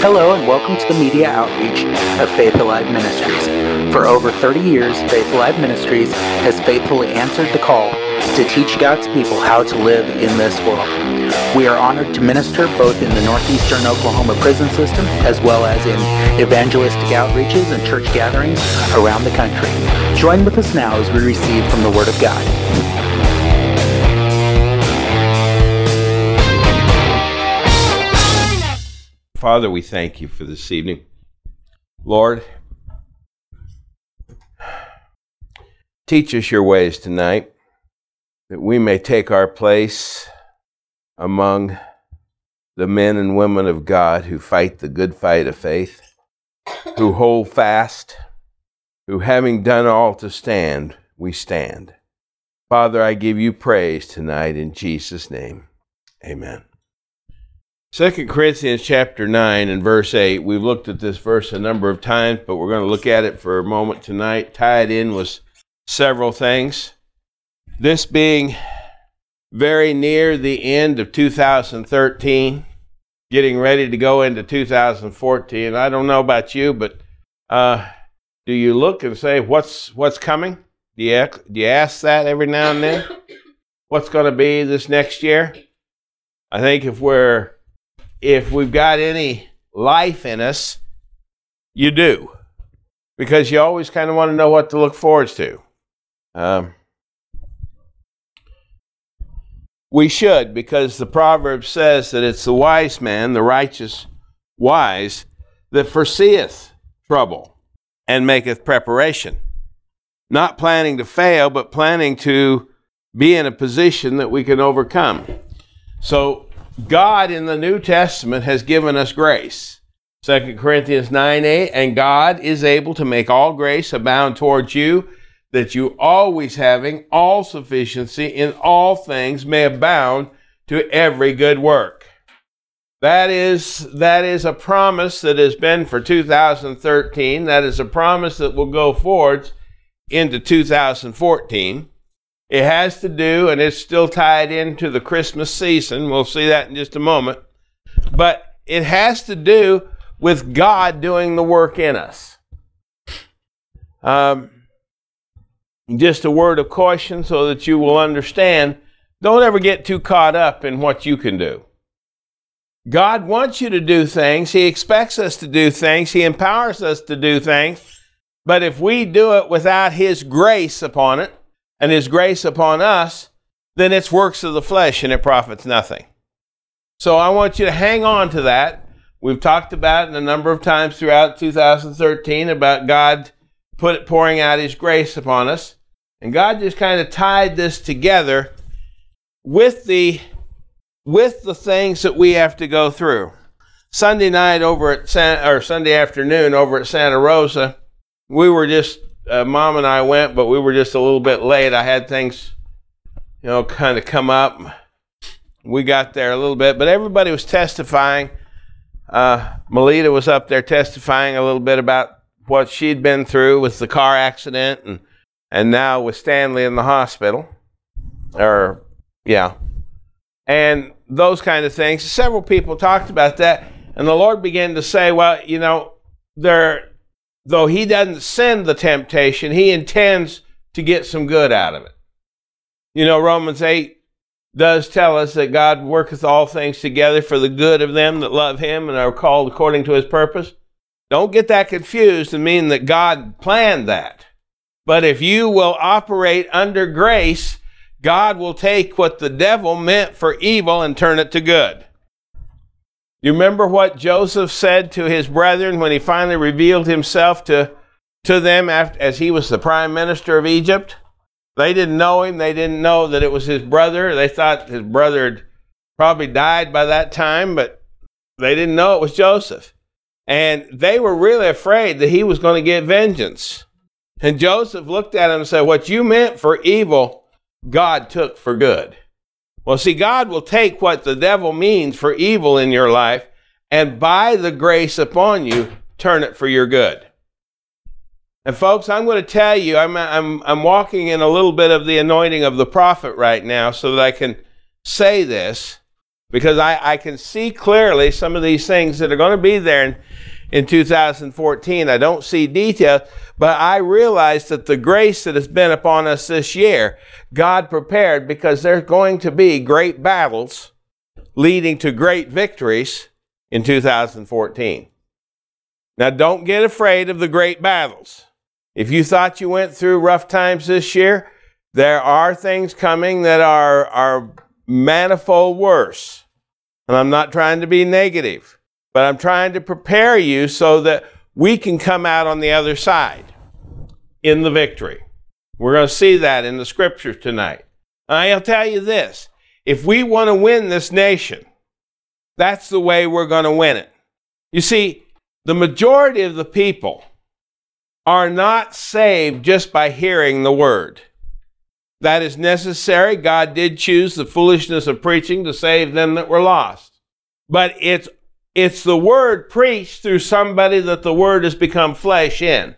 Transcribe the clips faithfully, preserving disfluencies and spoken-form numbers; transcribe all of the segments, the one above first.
Hello and welcome to the media outreach of Faith Alive Ministries. For over thirty years, Faith Alive Ministries has faithfully answered the call to teach God's people how to live in this world. We are honored to minister both in the northeastern Oklahoma prison system as well as in evangelistic outreaches and church gatherings around the country. Join with us now as we receive from the Word of God. Father, we thank you for this evening. Lord, teach us your ways tonight, that we may take our place among the men and women of God who fight the good fight of faith, who hold fast, who having done all to stand, we stand. Father, I give you praise tonight in Jesus' name. Amen. Second Corinthians chapter nine and verse eight. We've looked at this verse a number of times, but we're going to look at it for a moment tonight. Tied in with several things. This being very near the end of two thousand thirteen, getting ready to go into two thousand fourteen. I don't know about you, but uh, do you look and say, what's what's coming? Do you, do you ask that every now and then? What's going to be this next year? I think if we're If we've got any life in us, you do. Because you always kind of want to know what to look forward to. Um, we should, because the proverb says that it's the wise man, the righteous wise, that foreseeth trouble and maketh preparation. Not planning to fail, but planning to be in a position that we can overcome. So, God in the New Testament has given us grace. Second Corinthians nine eight, and God is able to make all grace abound towards you, that you always having all sufficiency in all things may abound to every good work. That is, that is a promise that has been for two thousand thirteen. That is a promise that will go forward into two thousand fourteen. It has to do, and it's still tied into the Christmas season. We'll see that in just a moment. But it has to do with God doing the work in us. Um, just a word of caution so that you will understand. Don't ever get too caught up in what you can do. God wants you to do things. He expects us to do things. He empowers us to do things. But if we do it without His grace upon it, and His grace upon us, then it's works of the flesh and it profits nothing. So I want you to hang on to that. We've talked about it a number of times throughout two thousand thirteen about God put, pouring out His grace upon us. And God just kind of tied this together with the, with the things that we have to go through. Sunday night over at San, or Sunday afternoon over at Santa Rosa, we were just Uh, Mom and I went, but we were just a little bit late. I had things, you know, kind of come up. We got there a little bit, but everybody was testifying. Uh, Melita was up there testifying a little bit about what she'd been through with the car accident, and and now with Stanley in the hospital. Or, yeah. And those kind of things. Several people talked about that, and the Lord began to say, well, you know, there... Though He doesn't send the temptation, He intends to get some good out of it. You know, Romans eight does tell us that God worketh all things together for the good of them that love Him and are called according to His purpose. Don't get that confused and mean that God planned that. But if you will operate under grace, God will take what the devil meant for evil and turn it to good. You remember what Joseph said to his brethren when he finally revealed himself to, to them after, as he was the prime minister of Egypt? They didn't know him. They didn't know that it was his brother. They thought his brother had probably died by that time, but they didn't know it was Joseph. And they were really afraid that he was going to get vengeance. And Joseph looked at him and said, what you meant for evil, God took for good. Well, see, God will take what the devil means for evil in your life and by the grace upon you, turn it for your good. And folks, I'm going to tell you, I'm, I'm, I'm walking in a little bit of the anointing of the prophet right now so that I can say this. because I, I can see clearly some of these things that are going to be there in, in two thousand fourteen. I don't see details, but I realize that the grace that has been upon us this year, God prepared, because there's going to be great battles leading to great victories in two thousand fourteen. Now, don't get afraid of the great battles. If you thought you went through rough times this year, there are things coming that are, are manifold worse. And I'm not trying to be negative, but I'm trying to prepare you so that we can come out on the other side in the victory. We're going to see that in the scriptures tonight. I'll tell you this, if we want to win this nation, that's the way we're going to win it. You see, the majority of the people are not saved just by hearing the word. That is necessary. God did choose the foolishness of preaching to save them that were lost. But it's, it's the word preached through somebody that the word has become flesh in.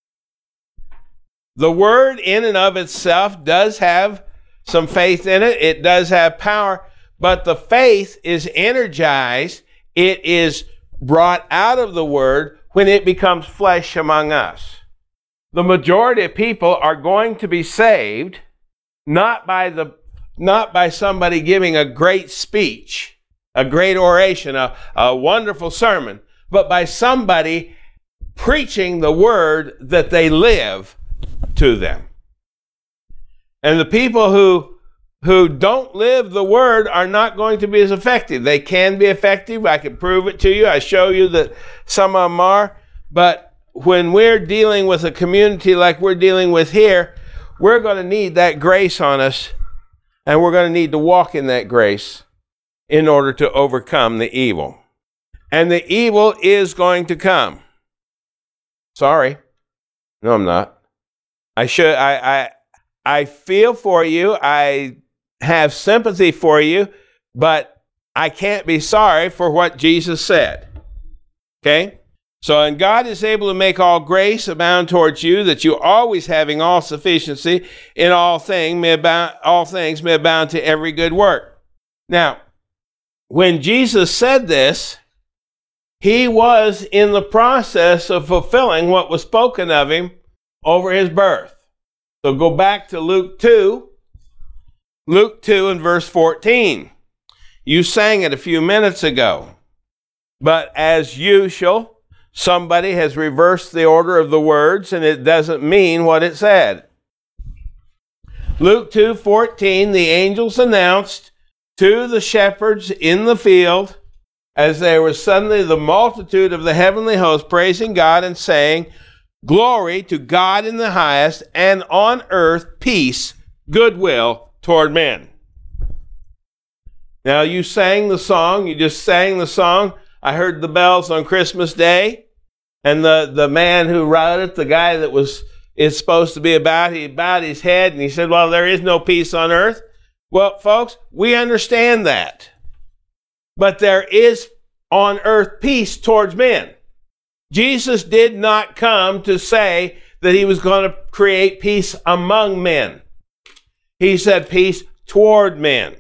The word in and of itself does have some faith in it. It does have power. But the faith is energized. It is brought out of the word when it becomes flesh among us. The majority of people are going to be saved not by the not by somebody giving a great speech, a great oration, a, a wonderful sermon, but by somebody preaching the word that they live to them. And the people who who don't live the word are not going to be as effective. They can be effective. I can prove it to you. I show you that some of them are. But when we're dealing with a community like we're dealing with here, we're going to need that grace on us, and we're going to need to walk in that grace in order to overcome the evil. And the evil is going to come. Sorry. No, I'm not. I should, I, I, I feel for you. I have sympathy for you, but I can't be sorry for what Jesus said. Okay? So, and God is able to make all grace abound towards you, that you always having all sufficiency in all things may abound, all things may abound to every good work. Now, when Jesus said this, he was in the process of fulfilling what was spoken of him over his birth. So go back to Luke two. Luke two and verse fourteen. You sang it a few minutes ago. But as usual, somebody has reversed the order of the words, and it doesn't mean what it said. Luke two fourteen, the angels announced to the shepherds in the field, as there was suddenly the multitude of the heavenly host praising God and saying, "Glory to God in the highest, and on earth peace, goodwill toward men." Now, you sang the song, you just sang the song. I heard the bells on Christmas Day, and the, the man who wrote it, the guy that was it's supposed to be about, he bowed his head and he said, "Well, there is no peace on earth." Well, folks, we understand that. But there is on earth peace towards men. Jesus did not come to say that he was going to create peace among men. He said peace toward men.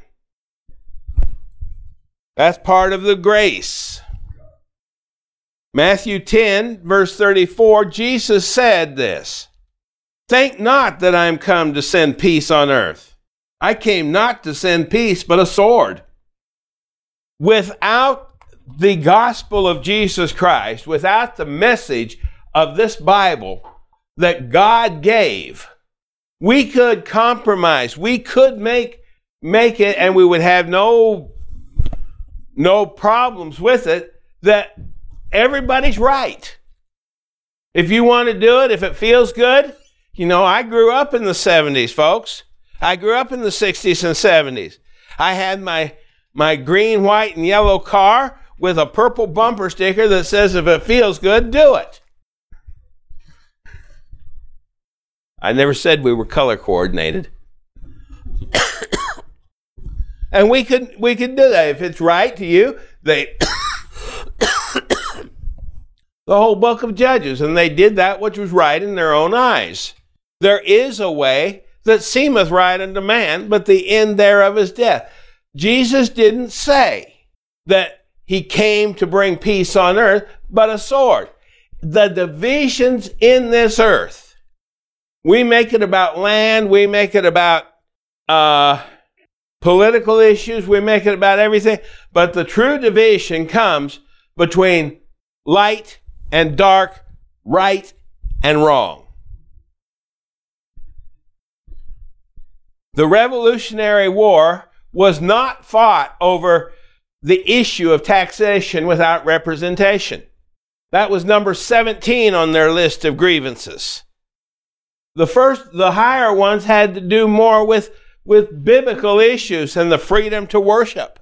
That's part of the grace. Matthew ten, verse thirty-four, Jesus said this, "Think not that I am come to send peace on earth. I came not to send peace, but a sword." Without the gospel of Jesus Christ, without the message of this Bible that God gave, we could compromise. We could make, make it, and we would have no, no problems with it, that everybody's right. If you want to do it, if it feels good, you know, I grew up in the seventies, folks. I grew up in the sixties and seventies. I had my, my green, white, and yellow car with a purple bumper sticker that says, "If it feels good, do it." I never said we were color coordinated. And we could we could do that if it's right to you. They the whole book of Judges, and they did that which was right in their own eyes. There is a way that seemeth right unto man, but the end thereof is death. Jesus didn't say that he came to bring peace on earth, but a sword. The divisions in this earth, we make it about land, we make it about uh, political issues, we make it about everything, but the true division comes between light and dark, right and wrong. The Revolutionary War was not fought over the issue of taxation without representation. That was number seventeen on their list of grievances. The first, the higher ones had to do more with, with biblical issues and the freedom to worship.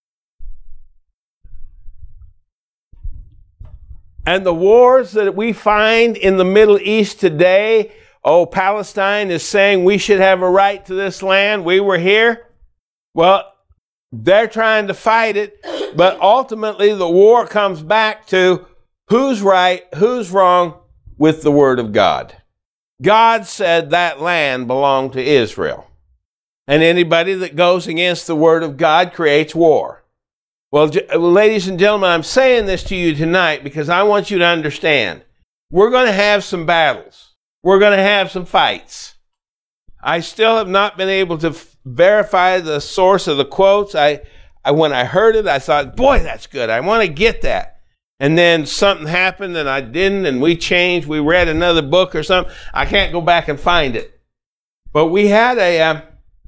And the wars that we find in the Middle East today, oh, Palestine is saying we should have a right to this land. We were here. Well, they're trying to fight it, but ultimately the war comes back to who's right, who's wrong with the Word of God. God said that land belonged to Israel. And anybody that goes against the Word of God creates war. Well, ladies and gentlemen, I'm saying this to you tonight because I want you to understand. We're going to have some battles. We're going to have some fights. I still have not been able to f- verify the source of the quotes. I, I, when I heard it, I thought, boy, that's good. I want to get that. And then something happened and I didn't, and we changed. We read another book or something. I can't go back and find it. But we had a, uh,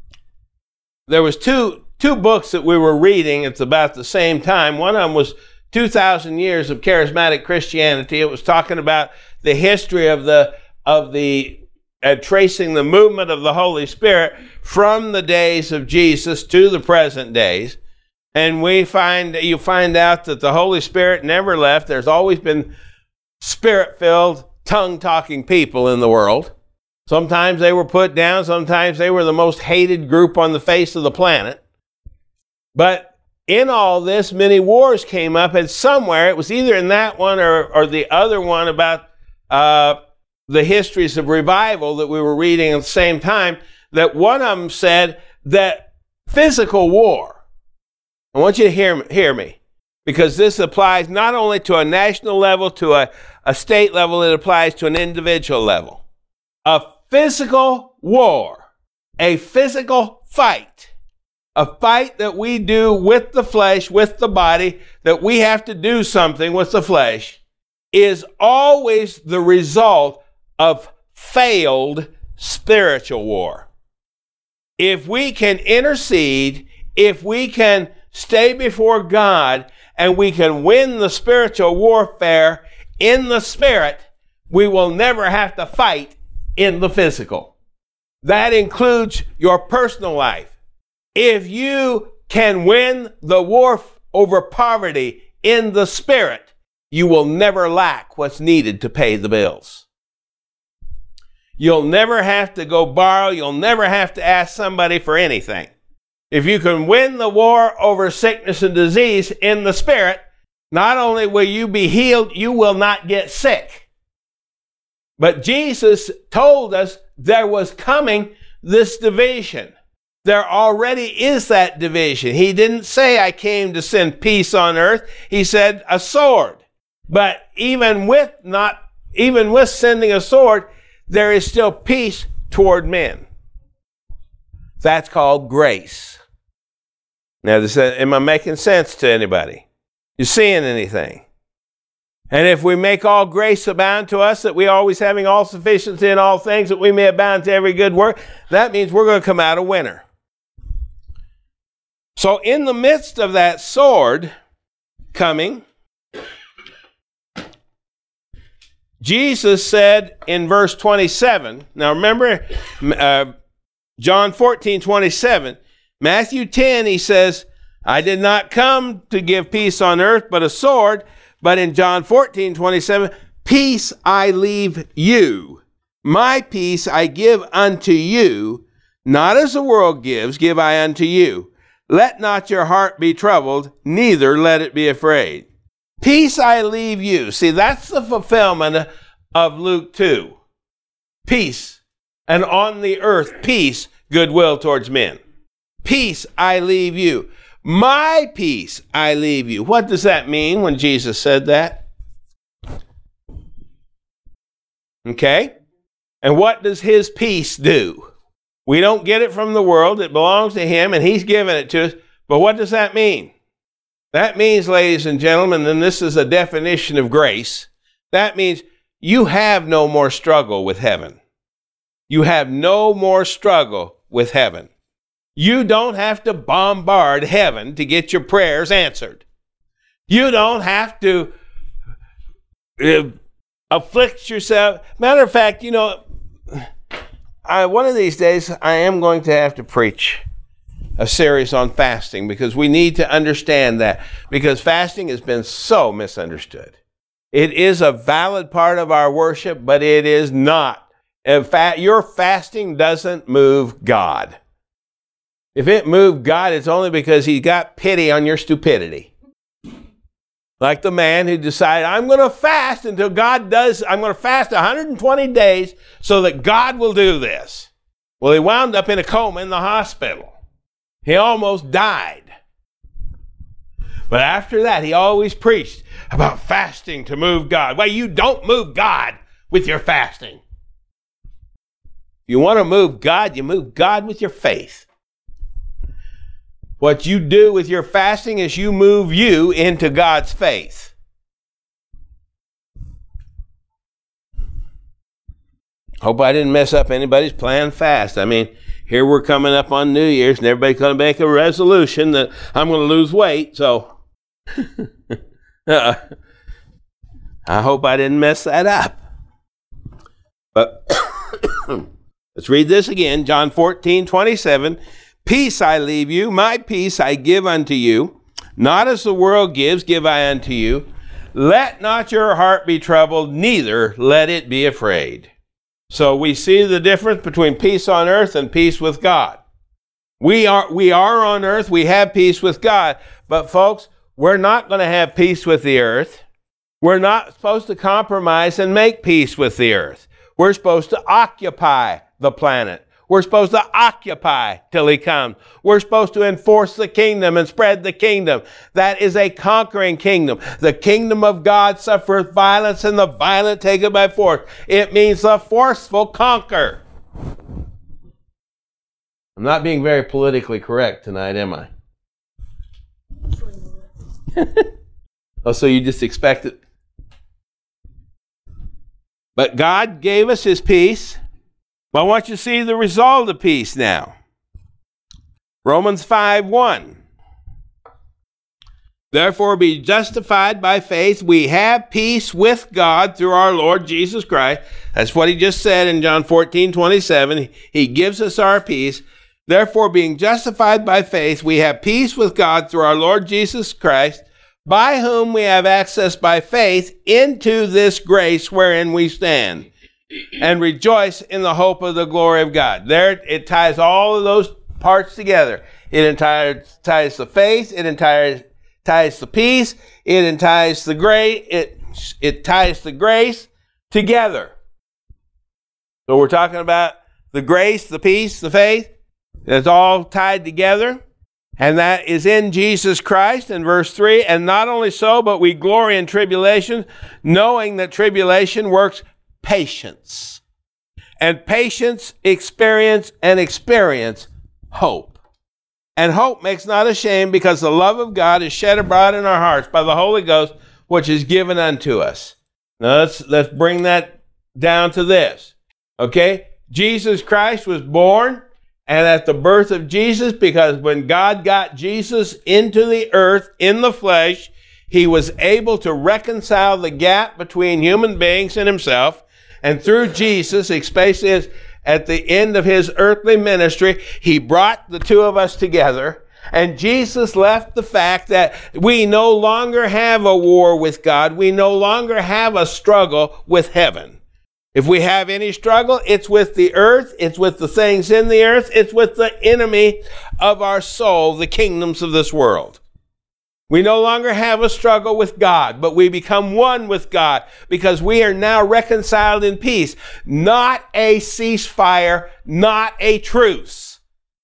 there was two, two books that we were reading at about the same time. One of them was two thousand Years of Charismatic Christianity. It was talking about the history of the, of the, uh, tracing the movement of the Holy Spirit from the days of Jesus to the present days. And we find, you find out that the Holy Spirit never left. There's always been spirit-filled, tongue-talking people in the world. Sometimes they were put down. Sometimes they were the most hated group on the face of the planet. But in all this, many wars came up, and somewhere, it was either in that one or, or the other one about uh, the histories of revival that we were reading at the same time, that one of them said that physical war, I want you to hear, hear me, because this applies not only to a national level, to a, a state level, it applies to an individual level. A physical war, a physical fight, a fight that we do with the flesh, with the body, that we have to do something with the flesh, is always the result of failed spiritual war. If we can intercede, if we can stay before God, and we can win the spiritual warfare in the spirit, we will never have to fight in the physical. That includes your personal life. If you can win the war over poverty in the spirit, you will never lack what's needed to pay the bills. You'll never have to go borrow. You'll never have to ask somebody for anything. If you can win the war over sickness and disease in the spirit, not only will you be healed, you will not get sick. But Jesus told us there was coming this division. There already is that division. He didn't say, I came to send peace on earth. He said a sword. But even with not, even with sending a sword, there is still peace toward men. That's called grace. Now, this, am I making sense to anybody? You seeing anything? And if we make all grace abound to us, that we always having all sufficiency in all things, that we may abound to every good work, that means we're going to come out a winner. So in the midst of that sword coming, Jesus said in verse twenty-seven, now remember uh, John fourteen twenty-seven, Matthew ten, he says, I did not come to give peace on earth, but a sword. But in John fourteen twenty-seven, peace I leave you. My peace I give unto you. Not as the world gives, give I unto you. Let not your heart be troubled, neither let it be afraid. Peace I leave you. See, that's the fulfillment of Luke two. Peace. And on the earth, peace, goodwill towards men. Peace I leave you. My peace I leave you. What does that mean when Jesus said that? Okay? And what does his peace do? We don't get it from the world. It belongs to him, and he's given it to us. But what does that mean? That means, ladies and gentlemen, and this is a definition of grace, that means you have no more struggle with heaven. You have no more struggle with heaven. You don't have to bombard heaven to get your prayers answered. You don't have to uh, afflict yourself. Matter of fact, you know, I, one of these days I am going to have to preach a series on fasting, because we need to understand that, because fasting has been so misunderstood. It is a valid part of our worship, but it is not. In fact, your fasting doesn't move God. If it moved God, it's only because he got pity on your stupidity. Like the man who decided, I'm going to fast until God does, I'm going to fast one hundred twenty days so that God will do this. Well, he wound up in a coma in the hospital. He almost died. But after that, he always preached about fasting to move God. Well, you don't move God with your fasting. If you want to move God, you move God with your faith. What you do with your fasting is you move you into God's faith. Hope I didn't mess up anybody's planned fast. I mean, here we're coming up on New Year's, and everybody's going to make a resolution that I'm going to lose weight, so uh, I hope I didn't mess that up. But let's read this again, John fourteen twenty-seven. Peace I leave you, my peace I give unto you. Not as the world gives, give I unto you. Let not your heart be troubled, neither let it be afraid. So we see the difference between peace on earth and peace with God. We are, we are on earth, we have peace with God. But folks, we're not going to have peace with the earth. We're not supposed to compromise and make peace with the earth. We're supposed to occupy the planet. We're supposed to occupy till he comes. We're supposed to enforce the kingdom and spread the kingdom. That is a conquering kingdom. The kingdom of God suffereth violence, and the violent take it by force. It means the forceful conquer. I'm not being very politically correct tonight, am I? Oh, so you just expect it? But God gave us his peace. But I want you to see the result of peace now. Romans five one. Therefore, be justified by faith, we have peace with God through our Lord Jesus Christ. That's what he just said in John fourteen twenty-seven. He gives us our peace. Therefore, being justified by faith, we have peace with God through our Lord Jesus Christ, by whom we have access by faith into this grace wherein we stand, and rejoice in the hope of the glory of God. There, it ties all of those parts together. It entire, ties the faith, it entire, ties the peace, it ties the grace, it, it ties the grace together. So we're talking about the grace, the peace, the faith. It's all tied together. And that is in Jesus Christ in verse three. And not only so, but we glory in tribulation, knowing that tribulation works patience. And patience, experience, and experience hope. And hope makes not ashamed, because the love of God is shed abroad in our hearts by the Holy Ghost, which is given unto us. Now let's, let's bring that down to this. Okay? Jesus Christ was born, and at the birth of Jesus, because when God got Jesus into the earth in the flesh, he was able to reconcile the gap between human beings and himself. And through Jesus, especially as at the end of his earthly ministry, he brought the two of us together. And Jesus left the fact that we no longer have a war with God. We no longer have a struggle with heaven. If we have any struggle, it's with the earth, it's with the things in the earth, it's with the enemy of our soul, the kingdoms of this world. We no longer have a struggle with God, but we become one with God because we are now reconciled in peace. Not a ceasefire, not a truce,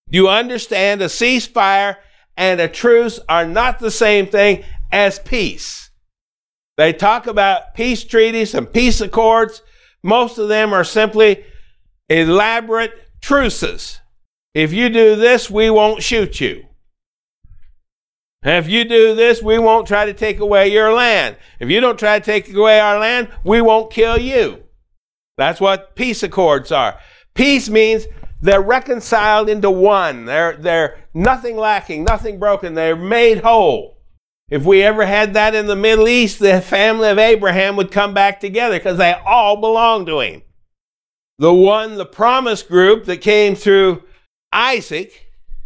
Do you understand a ceasefire and a truce are not the same thing as peace? They talk about peace treaties and peace accords. Most of them are simply elaborate truces. If you do this, we won't shoot you. If you do this, we won't try to take away your land. If you don't try to take away our land, we won't kill you. That's what peace accords are. Peace means they're reconciled into one. They're, they're nothing lacking, nothing broken. They're made whole. If we ever had that in the Middle East, the family of Abraham would come back together because they all belong to him. The one, the promise group that came through Isaac,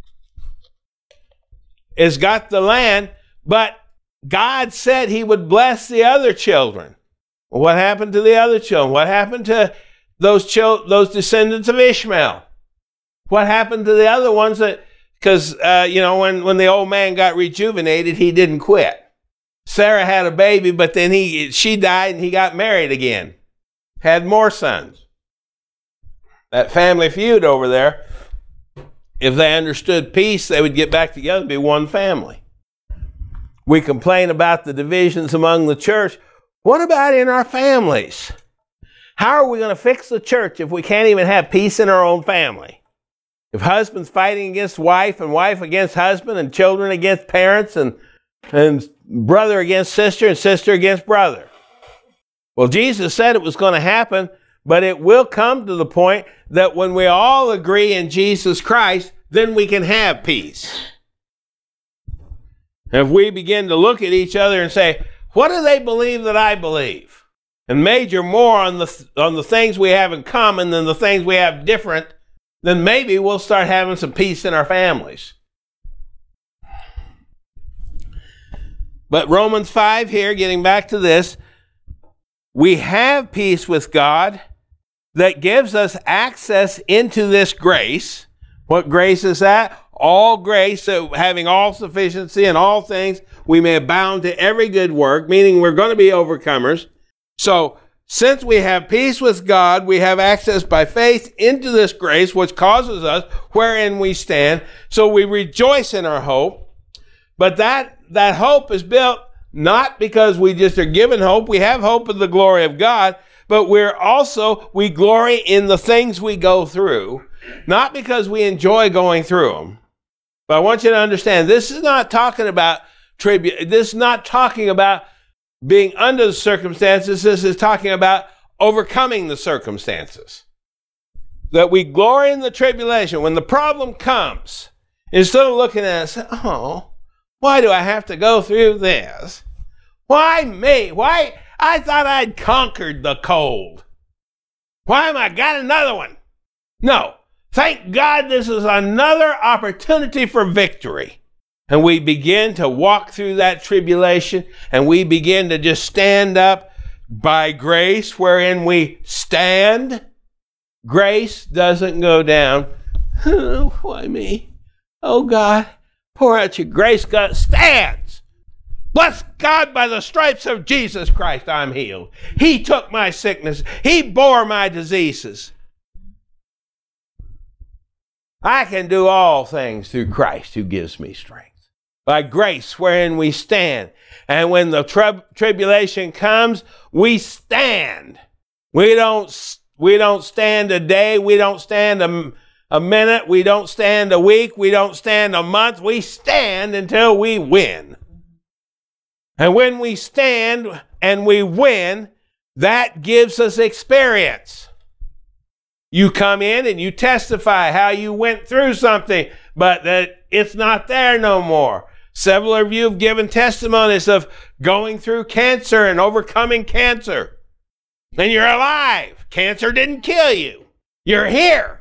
has got the land, but God said he would bless the other children. Well, what happened to the other children? What happened to those chil- those descendants of Ishmael? What happened to the other ones that, because, uh, you know, when, when the old man got rejuvenated, he didn't quit. Sarah had a baby, but then he she died and he got married again. Had more sons. That family feud over there, if they understood peace, they would get back together and be one family. We complain about the divisions among the church. What about in our families? How are we going to fix the church if we can't even have peace in our own family? If husband's fighting against wife and wife against husband and children against parents and, and brother against sister and sister against brother. Well, Jesus said it was going to happen, but it will come to the point that when we all agree in Jesus Christ, then we can have peace. If we begin to look at each other and say, what do they believe that I believe? And major more on the, on the things we have in common than the things we have different, then maybe we'll start having some peace in our families. But Romans five here, getting back to this, we have peace with God that gives us access into this grace. What grace is that? All grace, so having all sufficiency in all things, we may abound to every good work, meaning we're going to be overcomers. So, since we have peace with God, we have access by faith into this grace, which causes us wherein we stand. So we rejoice in our hope. But that, that hope is built not because we just are given hope. We have hope of the glory of God, but we're also, we glory in the things we go through, not because we enjoy going through them. But I want you to understand, this is not talking about tribute. This is not talking about being under the circumstances. This is talking about overcoming the circumstances. That we glory in the tribulation. When the problem comes, instead of looking at it and saying, oh, why do I have to go through this? Why me? Why? I thought I'd conquered the cold. Why am I got another one? No. Thank God this is another opportunity for victory. And we begin to walk through that tribulation, and we begin to just stand up by grace, wherein we stand. Grace doesn't go down. Oh, why me? Oh, God, pour out your grace. God stands. Bless God, by the stripes of Jesus Christ, I'm healed. He took my sickness. He bore my diseases. I can do all things through Christ who gives me strength. By grace wherein we stand. And when the tri- tribulation comes, we stand. We don't, we don't stand a day. We don't stand a, a minute. We don't stand a week. We don't stand a month. We stand until we win. And when we stand and we win, that gives us experience. You come in and you testify how you went through something, but that it's not there no more. Several of you have given testimonies of going through cancer and overcoming cancer. And you're alive. Cancer didn't kill you. You're here.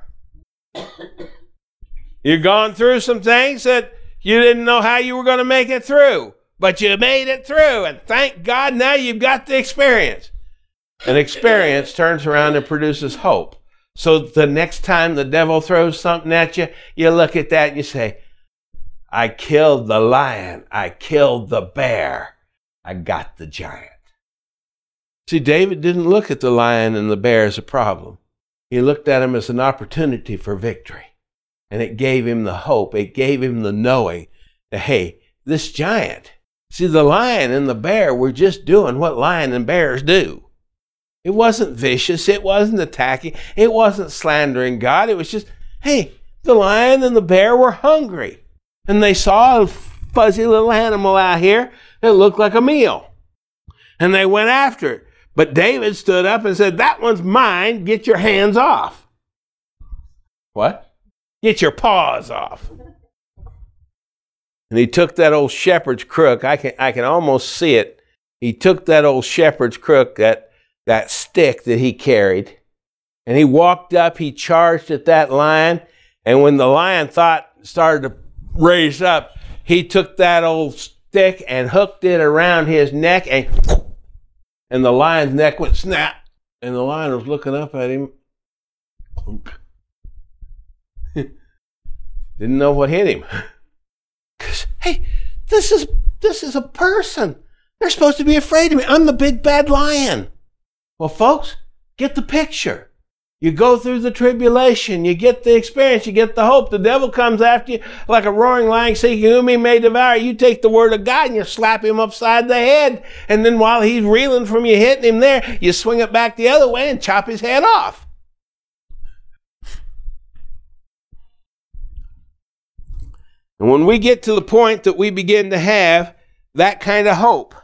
You've gone through some things that you didn't know how you were going to make it through, but you made it through. And thank God now you've got the experience. And experience turns around and produces hope. So the next time the devil throws something at you, you look at that and you say, I killed the lion. I killed the bear. I got the giant. See, David didn't look at the lion and the bear as a problem. He looked at them as an opportunity for victory. And it gave him the hope. It gave him the knowing that, hey, this giant, see, the lion and the bear were just doing what lion and bears do. It wasn't vicious. It wasn't attacking. It wasn't slandering God. It was just, hey, the lion and the bear were hungry. And they saw a fuzzy little animal out here that looked like a meal. And they went after it. But David stood up and said, that one's mine. Get your hands off. What? Get your paws off. And he took that old shepherd's crook. I can I can almost see it. He took that old shepherd's crook, that, that stick that he carried, and he walked up, he charged at that lion, and when the lion thought started to raise up, he took that old stick and hooked it around his neck, and, and the lion's neck went snap, and the lion was looking up at him. Didn't know what hit him. Because, hey, this is this is a person. They're supposed to be afraid of me. I'm the big bad lion. Well, folks, get the picture. You go through the tribulation. You get the experience. You get the hope. The devil comes after you like a roaring lion seeking whom he may devour. You take the word of God and you slap him upside the head. And then while he's reeling from you hitting him there, you swing it back the other way and chop his head off. And when we get to the point that we begin to have that kind of hope,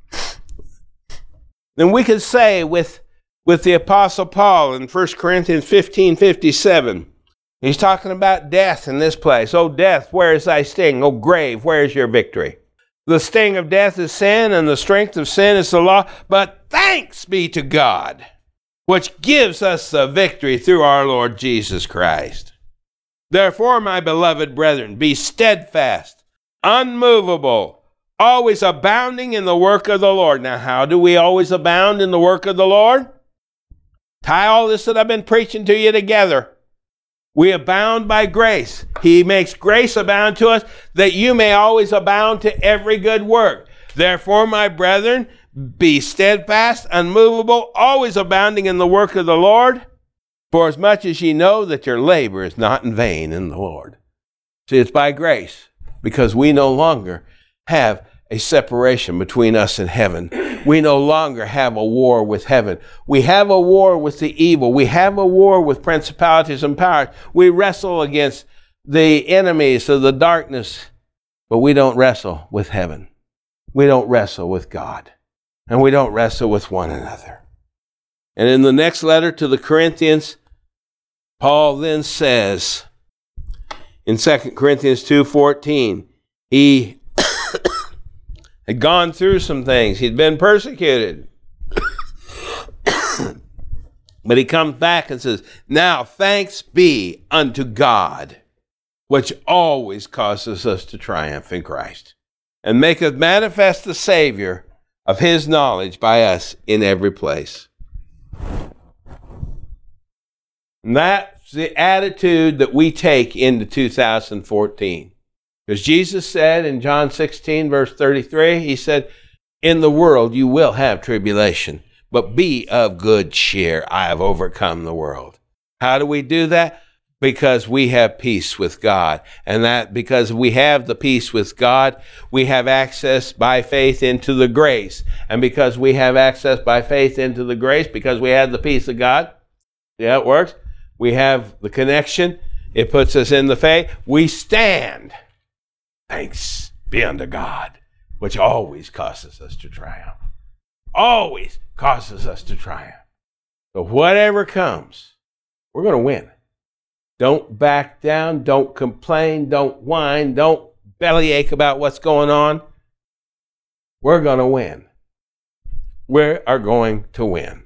then we could say with, with the Apostle Paul in First Corinthians fifteen fifty-seven, he's talking about death in this place. Oh, death, where is thy sting? Oh, grave, where is your victory? The sting of death is sin, and the strength of sin is the law. But thanks be to God, which gives us the victory through our Lord Jesus Christ. Therefore, my beloved brethren, be steadfast, unmovable, always abounding in the work of the Lord. Now, how do we always abound in the work of the Lord? Tie all this that I've been preaching to you together. We abound by grace. He makes grace abound to us, that you may always abound to every good work. Therefore, my brethren, be steadfast, unmovable, always abounding in the work of the Lord, for as much as ye know that your labor is not in vain in the Lord. See, it's by grace, because we no longer have a separation between us and heaven. We no longer have a war with heaven. We have a war with the evil. We have a war with principalities and powers. We wrestle against the enemies of the darkness, but we don't wrestle with heaven. We don't wrestle with God, and we don't wrestle with one another. And in the next letter to the Corinthians, Paul then says in Second Corinthians two fourteen, he had gone through some things. He'd been persecuted. But he comes back and says, now thanks be unto God, which always causes us to triumph in Christ, and maketh manifest the Savior of his knowledge by us in every place. And that's the attitude that we take into two thousand fourteen. Because Jesus said in John sixteen, verse thirty-three, he said, in the world you will have tribulation, but be of good cheer. I have overcome the world. How do we do that? Because we have peace with God. And that because we have the peace with God, we have access by faith into the grace. And because we have access by faith into the grace, because we have the peace of God, yeah, it works. We have the connection. It puts us in the faith. We stand. Thanks be unto God, which always causes us to triumph. Always causes us to triumph. So whatever comes, we're going to win. Don't back down. Don't complain. Don't whine. Don't bellyache about what's going on. We're going to win. We are going to win.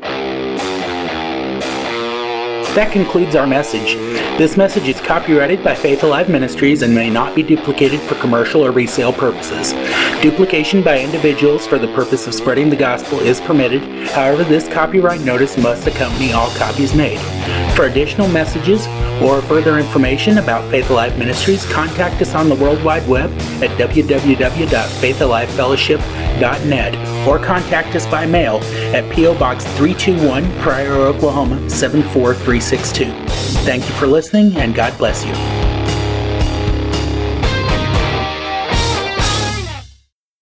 That concludes our message. This message is copyrighted by Faith Alive Ministries and may not be duplicated for commercial or resale purposes. Duplication by individuals for the purpose of spreading the gospel is permitted. However, this copyright notice must accompany all copies made. For additional messages or further information about Faith Alive Ministries, contact us on the World Wide Web at w w w dot faith alive fellowship dot net or contact us by mail at P O Box three two one, Pryor, Oklahoma seven four three six two. Thank you for listening, and God bless you.